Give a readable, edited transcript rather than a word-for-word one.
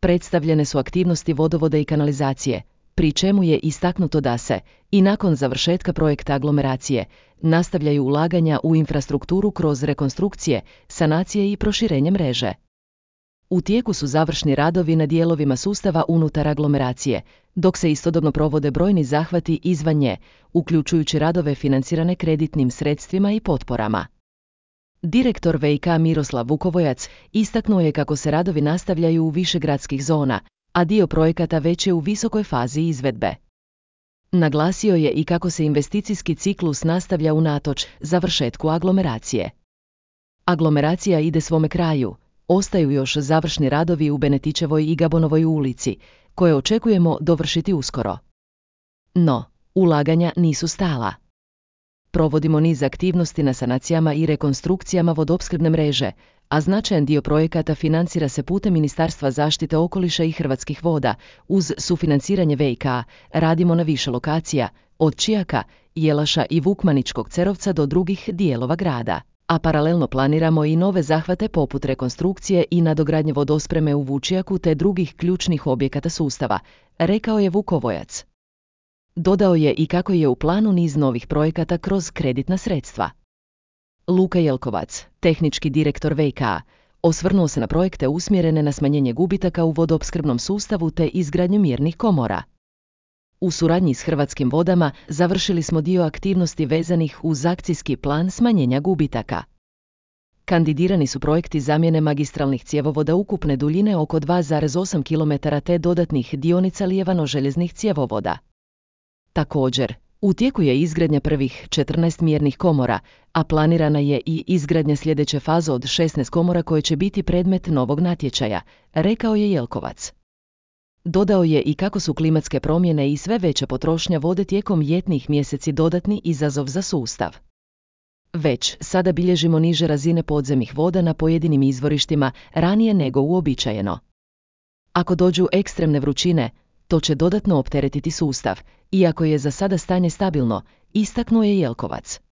Predstavljene su aktivnosti vodovoda i kanalizacije, pri čemu je istaknuto da se, i nakon završetka projekta aglomeracije, nastavljaju ulaganja u infrastrukturu kroz rekonstrukcije, sanacije i proširenje mreže. U tijeku su završni radovi na dijelovima sustava unutar aglomeracije, dok se istodobno provode brojni zahvati izvan nje, uključujući radove financirane kreditnim sredstvima i potporama. Direktor VIK Miroslav Vukovojac istaknuo je kako se radovi nastavljaju u više gradskih zona, a dio projekata već je u visokoj fazi izvedbe. Naglasio je i kako se investicijski ciklus nastavlja unatoč završetku aglomeracije. Aglomeracija ide svome kraju, ostaju još završni radovi u Benetićevoj i Gabonovoj ulici, koje očekujemo dovršiti uskoro. No, ulaganja nisu stala. Provodimo niz aktivnosti na sanacijama i rekonstrukcijama vodoopskrbne mreže, a značajan dio projekata financira se putem Ministarstva zaštite okoliša i Hrvatskih voda. Uz sufinanciranje VIK radimo na više lokacija, od Čijaka, Jelaša i Vukmaničkog Cerovca do drugih dijelova grada, a paralelno planiramo i nove zahvate poput rekonstrukcije i nadogradnje vodospreme u Vučijaku te drugih ključnih objekata sustava, rekao je Vukovojac. Dodao je i kako je u planu niz novih projekata kroz kreditna sredstva. Luka Jelkovac, tehnički direktor VIK, osvrnuo se na projekte usmjerene na smanjenje gubitaka u vodoopskrbnom sustavu te izgradnju mjernih komora. U suradnji s Hrvatskim vodama završili smo dio aktivnosti vezanih uz akcijski plan smanjenja gubitaka. Kandidirani su projekti zamjene magistralnih cjevovoda ukupne duljine oko 2,8 km te dodatnih dionica lijevano-željeznih cjevovoda. Također, u tijeku je izgradnja prvih 14 mjernih komora, a planirana je i izgradnja sljedeće faze od 16 komora koje će biti predmet novog natječaja, rekao je Jelkovac. Dodao je i kako su klimatske promjene i sve veća potrošnja vode tijekom ljetnih mjeseci dodatni izazov za sustav. Već sada bilježimo niže razine podzemnih voda na pojedinim izvorištima ranije nego uobičajeno. Ako dođu ekstremne vrućine, to će dodatno opteretiti sustav, iako je za sada stanje stabilno, istaknuo je Jelkovac.